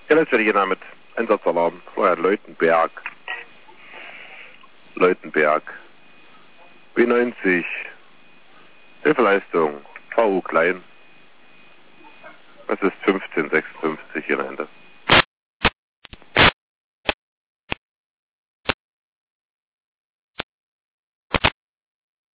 Ja, das werde ich hier mit Einsatzalarm vorher Leutenberg. B90. Hilfeleistung. VU klein. Das ist 1556 hier am Ende.